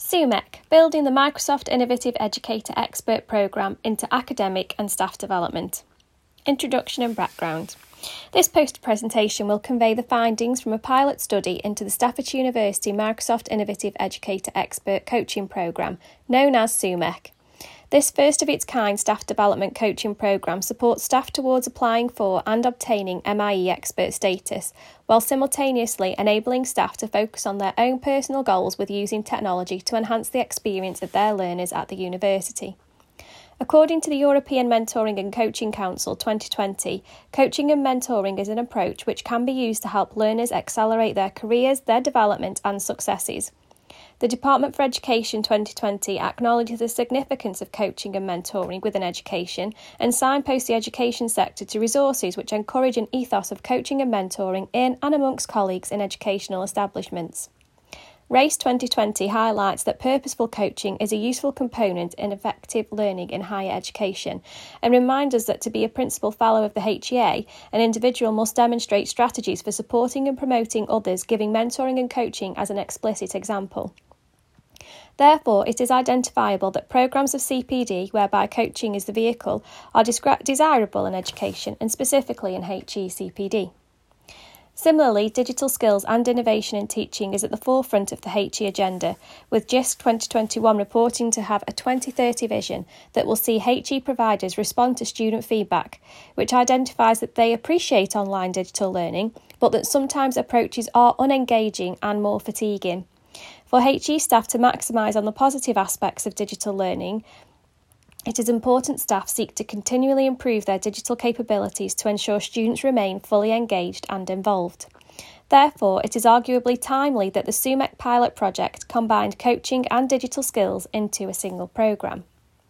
SUMEC, building the Microsoft Innovative Educator Expert Programme into academic and staff development. Introduction and background. This poster presentation will convey the findings from a pilot study into the Stafford University Microsoft Innovative Educator Expert Coaching Programme, known as SUMEC. This first-of-its-kind staff development coaching programme supports staff towards applying for and obtaining MIE expert status, while simultaneously enabling staff to focus on their own personal goals with using technology to enhance the experience of their learners at the university. According to the European Mentoring and Coaching Council 2020, coaching and mentoring is an approach which can be used to help learners accelerate their careers, their development and successes. The Department for Education 2020 acknowledges the significance of coaching and mentoring within education and signposts the education sector to resources which encourage an ethos of coaching and mentoring in and amongst colleagues in educational establishments. RACE 2020 highlights that purposeful coaching is a useful component in effective learning in higher education and reminds us that to be a Principal Fellow of the HEA, an individual must demonstrate strategies for supporting and promoting others, giving mentoring and coaching as an explicit example. Therefore, it is identifiable that programmes of CPD, whereby coaching is the vehicle, are desirable in education and specifically in HE CPD. Similarly, digital skills and innovation in teaching is at the forefront of the HE agenda, with JISC 2021 reporting to have a 2030 vision that will see HE providers respond to student feedback, which identifies that they appreciate online digital learning, but that sometimes approaches are unengaging and more fatiguing. For HE staff to maximise on the positive aspects of digital learning, it is important staff seek to continually improve their digital capabilities to ensure students remain fully engaged and involved. Therefore, it is arguably timely that the SUMEC pilot project combined coaching and digital skills into a single programme.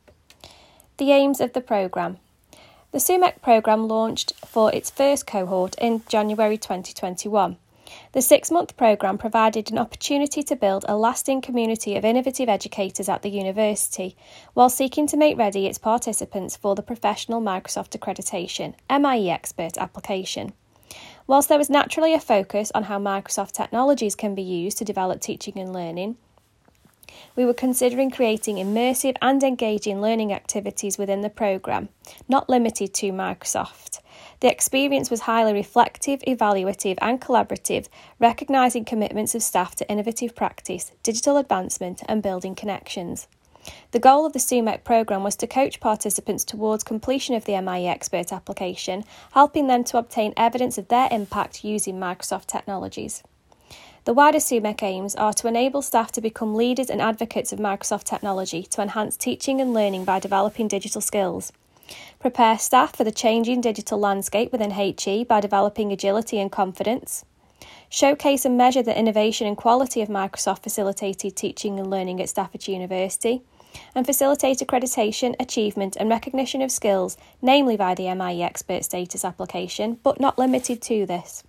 The aims of the programme. The SUMEC programme launched for its first cohort in January 2021. The 6-month programme provided an opportunity to build a lasting community of innovative educators at the university, while seeking to make ready its participants for the Professional Microsoft Accreditation MIE Expert application. Whilst there was naturally a focus on how Microsoft technologies can be used to develop teaching and learning, we were considering creating immersive and engaging learning activities within the programme, not limited to Microsoft. The experience was highly reflective, evaluative and collaborative, recognising commitments of staff to innovative practice, digital advancement and building connections. The goal of the SUMEC programme was to coach participants towards completion of the MIE Expert application, helping them to obtain evidence of their impact using Microsoft technologies. The wider SUMEC aims are to enable staff to become leaders and advocates of Microsoft technology to enhance teaching and learning by developing digital skills. Prepare staff for the changing digital landscape within HE by developing agility and confidence. Showcase and measure the innovation and quality of Microsoft facilitated teaching and learning at Stafford University. And facilitate accreditation, achievement and recognition of skills, namely via the MIE Expert status application, but not limited to this.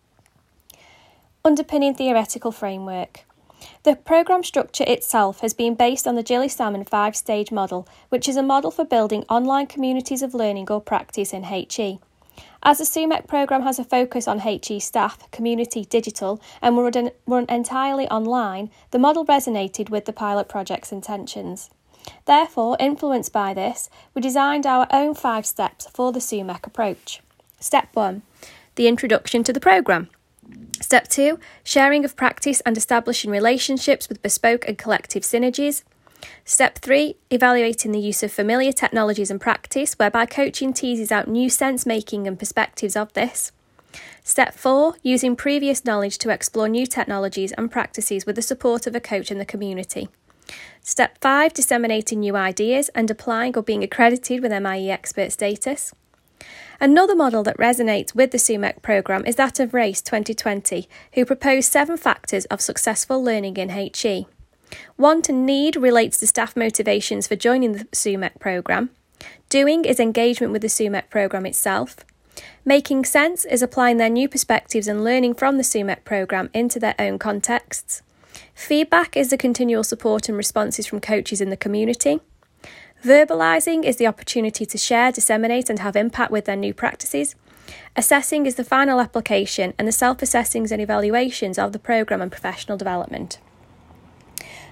Underpinning theoretical framework. The programme structure itself has been based on the Gilly Salmon 5-stage model, which is a model for building online communities of learning or practice in HE. As the SUMEC programme has a focus on HE staff, community, digital and run entirely online, the model resonated with the pilot project's intentions. Therefore, influenced by this, we designed our own 5 steps for the SUMEC approach. Step 1. The introduction to the programme. Step 2. Sharing of practice and establishing relationships with bespoke and collective synergies. Step 3. Evaluating the use of familiar technologies and practice, whereby coaching teases out new sense-making and perspectives of this. Step 4. Using previous knowledge to explore new technologies and practices with the support of a coach in the community. Step 5. Disseminating new ideas and applying or being accredited with MIE Expert status. Another model that resonates with the SUMEC programme is that of RACE 2020, who proposed 7 factors of successful learning in HE. Want and need relates to staff motivations for joining the SUMEC programme. Doing is engagement with the SUMEC programme itself. Making sense is applying their new perspectives and learning from the SUMEC programme into their own contexts. Feedback is the continual support and responses from coaches in the community. Verbalising is the opportunity to share, disseminate and have impact with their new practices. Assessing is the final application and the self-assessings and evaluations of the programme and professional development.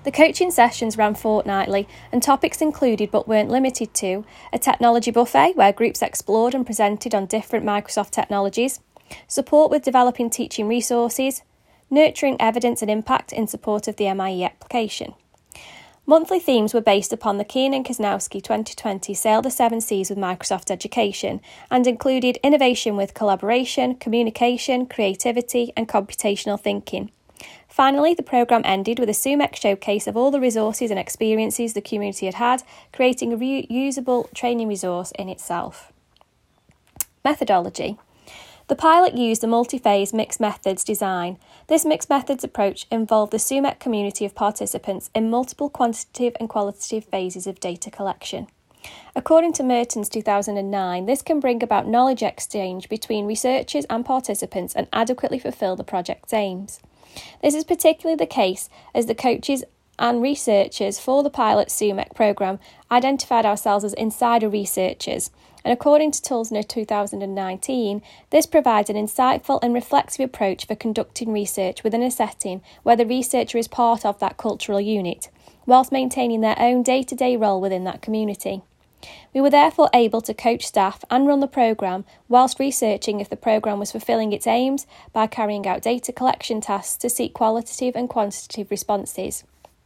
The coaching sessions ran fortnightly, and topics included but weren't limited to a technology buffet where groups explored and presented on different Microsoft technologies, support with developing teaching resources, nurturing evidence and impact in support of the MIE application. Monthly themes were based upon the Kiernan Kasnowski 2020 Sail the Seven Seas with Microsoft Education and included innovation with collaboration, communication, creativity and computational thinking. Finally, the programme ended with a SUMEC showcase of all the resources and experiences the community had, creating a reusable training resource in itself. Methodology. The pilot used a multi-phase mixed methods design. This mixed methods approach involved the SUMEC community of participants in multiple quantitative and qualitative phases of data collection. According to Mertens 2009, this can bring about knowledge exchange between researchers and participants and adequately fulfil the project's aims. This is particularly the case as the coaches and researchers for the pilot SUMEC programme identified ourselves as insider researchers, and according to Tulsner 2019, this provides an insightful and reflexive approach for conducting research within a setting where the researcher is part of that cultural unit, whilst maintaining their own day-to-day role within that community. We were therefore able to coach staff and run the programme whilst researching if the programme was fulfilling its aims by carrying out data collection tasks to seek qualitative and quantitative responses.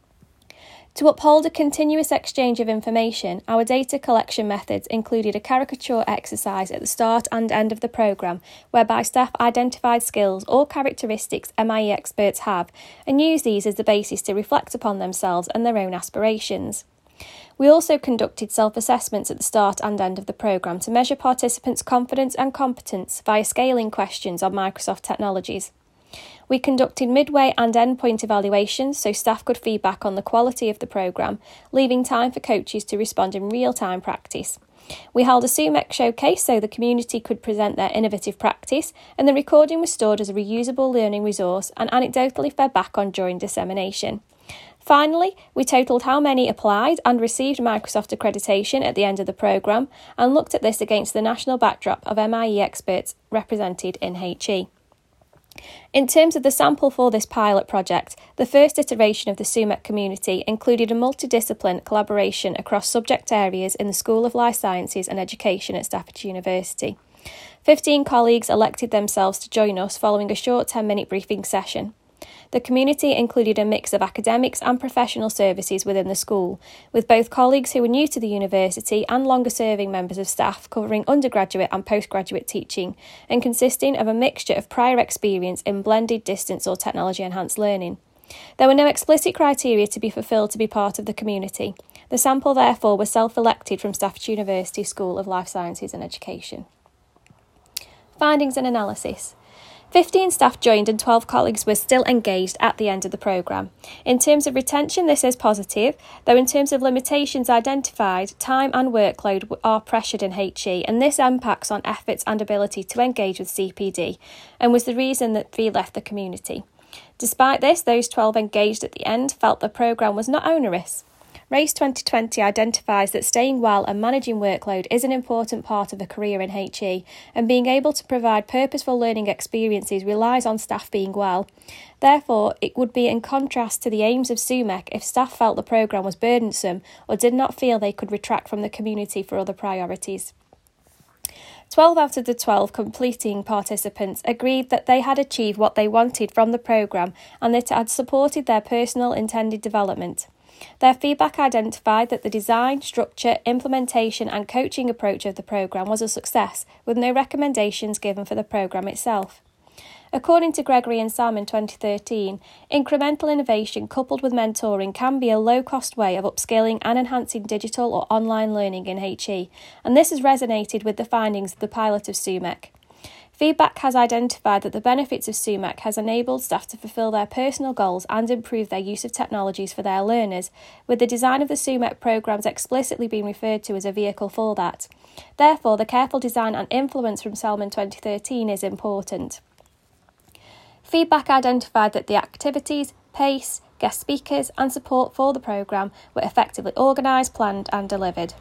To uphold a continuous exchange of information, our data collection methods included a caricature exercise at the start and end of the programme, whereby staff identified skills or characteristics MIE experts have and use these as the basis to reflect upon themselves and their own aspirations. We also conducted self-assessments at the start and end of the programme to measure participants' confidence and competence via scaling questions on Microsoft technologies. We conducted midway and endpoint evaluations so staff could feedback on the quality of the programme, leaving time for coaches to respond in real-time practice. We held a SUMEC showcase so the community could present their innovative practice, and the recording was stored as a reusable learning resource and anecdotally fed back on during dissemination. Finally, we totalled how many applied and received Microsoft accreditation at the end of the programme and looked at this against the national backdrop of MIE experts represented in HE. In terms of the sample for this pilot project, the first iteration of the SUMEC community included a multidiscipline collaboration across subject areas in the School of Life Sciences and Education at Staffordshire University. 15 colleagues elected themselves to join us following a short 10-minute briefing session. The community included a mix of academics and professional services within the school, with both colleagues who were new to the university and longer-serving members of staff covering undergraduate and postgraduate teaching, and consisting of a mixture of prior experience in blended distance or technology-enhanced learning. There were no explicit criteria to be fulfilled to be part of the community. The sample, therefore, was self-elected from Staffordshire University School of Life Sciences and Education. Findings and analysis. 15 staff joined and 12 colleagues were still engaged at the end of the programme. In terms of retention, this is positive, though in terms of limitations identified, time and workload are pressured in HE, and this impacts on efforts and ability to engage with CPD, and was the reason that 3 left the community. Despite this, those 12 engaged at the end felt the programme was not onerous. RACE 2020 identifies that staying well and managing workload is an important part of a career in HE, and being able to provide purposeful learning experiences relies on staff being well. Therefore, it would be in contrast to the aims of SUMEC if staff felt the programme was burdensome or did not feel they could retract from the community for other priorities. 12 out of the 12 completing participants agreed that they had achieved what they wanted from the programme and that it had supported their personal intended development. Their feedback identified that the design, structure, implementation and coaching approach of the programme was a success, with no recommendations given for the programme itself. According to Gregory and Sam in 2013, incremental innovation coupled with mentoring can be a low-cost way of upskilling and enhancing digital or online learning in HE, and this has resonated with the findings of the pilot of SUMEC. Feedback has identified that the benefits of SUMEC has enabled staff to fulfil their personal goals and improve their use of technologies for their learners, with the design of the SUMEC programmes explicitly being referred to as a vehicle for that. Therefore, the careful design and influence from Selman 2013 is important. Feedback identified that the activities, pace, guest speakers and support for the programme were effectively organised, planned and delivered.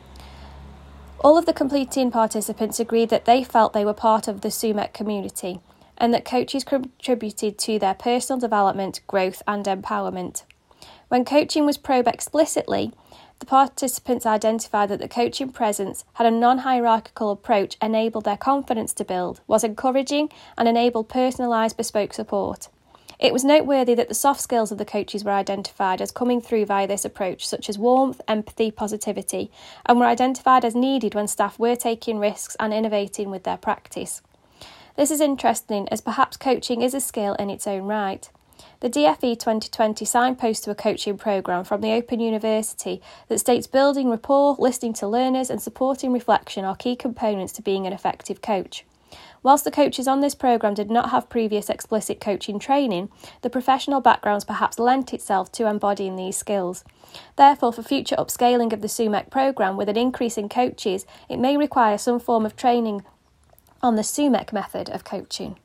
All of the completing participants agreed that they felt they were part of the SUMEC community and that coaches contributed to their personal development, growth and empowerment. When coaching was probed explicitly, the participants identified that the coaching presence had a non-hierarchical approach, enabled their confidence to build, was encouraging and enabled personalised bespoke support. It was noteworthy that the soft skills of the coaches were identified as coming through via this approach, such as warmth, empathy, positivity, and were identified as needed when staff were taking risks and innovating with their practice. This is interesting as perhaps coaching is a skill in its own right. The DFE 2020 signposts to a coaching programme from the Open University that states building rapport, listening to learners and supporting reflection are key components to being an effective coach. Whilst the coaches on this programme did not have previous explicit coaching training, the professional backgrounds perhaps lent itself to embodying these skills. Therefore, for future upscaling of the SUMEC programme with an increase in coaches, it may require some form of training on the SUMEC method of coaching.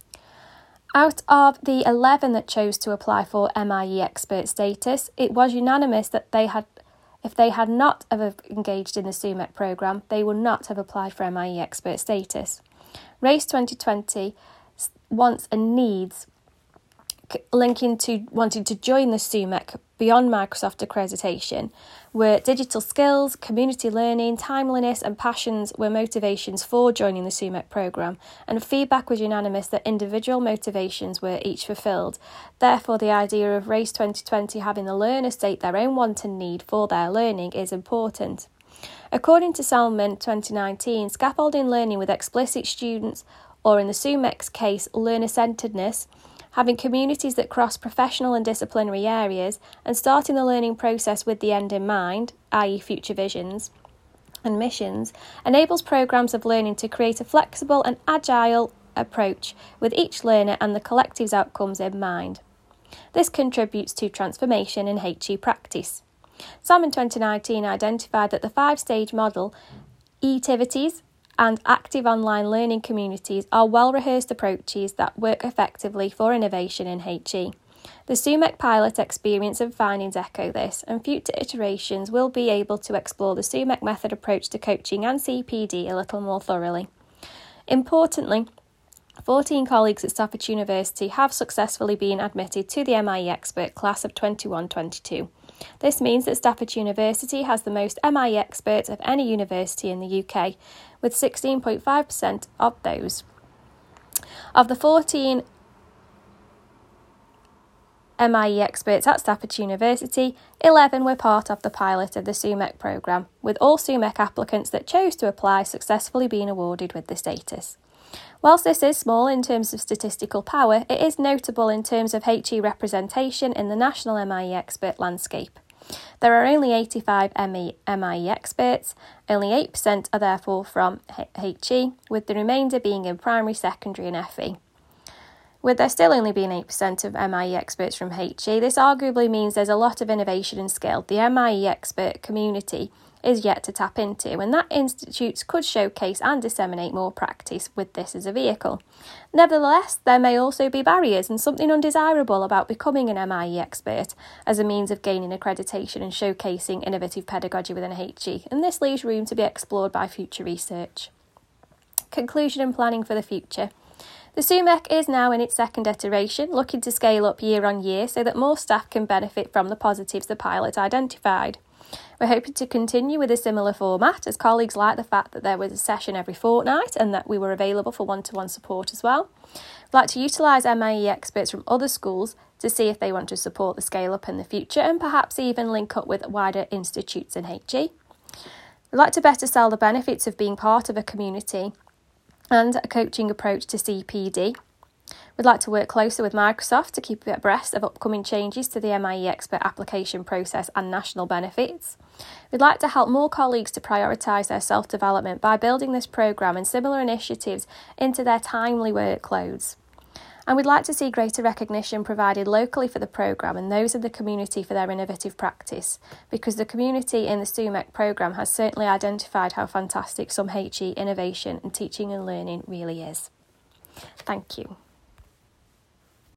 Out of the 11 that chose to apply for MIE expert status, it was unanimous that if they had not have engaged in the SUMEC programme, they would not have applied for MIE expert status. Race 2020 wants and needs linking to wanting to join the SUMEC beyond Microsoft accreditation were digital skills, community learning, timeliness and passions were motivations for joining the SUMEC programme, and feedback was unanimous that individual motivations were each fulfilled. Therefore, the idea of Race 2020 having the learner state their own want and need for their learning is important. According to Salmon 2019, scaffolding learning with explicit students, or in the SUMEC's case, learner-centredness, having communities that cross professional and disciplinary areas, and starting the learning process with the end in mind, i.e. future visions and missions, enables programmes of learning to create a flexible and agile approach with each learner and the collective's outcomes in mind. This contributes to transformation in HE practice. Salmon 2019 identified that the 5-stage model, e-activities, and active online learning communities are well-rehearsed approaches that work effectively for innovation in HE. The SUMEC pilot experience and findings echo this, and future iterations will be able to explore the SUMEC method approach to coaching and CPD a little more thoroughly. Importantly, 14 colleagues at Stafford University have successfully been admitted to the MIE expert class of 21-22. This means that Stafford University has the most MIE experts of any university in the UK, with 16.5% of those. Of the 14 MIE experts at Stafford University, 11 were part of the pilot of the SUMEC programme, with all SUMEC applicants that chose to apply successfully being awarded with the status. Whilst this is small in terms of statistical power, it is notable in terms of HE representation in the national MIE expert landscape. There are only 85 MIE experts, only 8% are therefore from HE, with the remainder being in primary, secondary and FE. With there still only being 8% of MIE experts from HE, this arguably means there's a lot of innovation and skill the MIE expert community is yet to tap into, and that institutes could showcase and disseminate more practice with this as a vehicle. Nevertheless, there may also be barriers and something undesirable about becoming an MIE expert as a means of gaining accreditation and showcasing innovative pedagogy within HE, and this leaves room to be explored by future research. Conclusion and planning for the future. The SUMEC is now in its second iteration, looking to scale up year on year so that more staff can benefit from the positives the pilot identified. We're hoping to continue with a similar format, as colleagues like the fact that there was a session every fortnight and that we were available for one-to-one support as well. We'd like to utilise MIE experts from other schools to see if they want to support the scale-up in the future and perhaps even link up with wider institutes in HE. We'd like to better sell the benefits of being part of a community and a coaching approach to CPD. We'd like to work closer with Microsoft to keep abreast of upcoming changes to the MIE expert application process and national benefits. We'd like to help more colleagues to prioritise their self-development by building this programme and similar initiatives into their timely workloads. And we'd like to see greater recognition provided locally for the programme and those in the community for their innovative practice, because the community in the SUMEC programme has certainly identified how fantastic some HE innovation and teaching and learning really is. Thank you.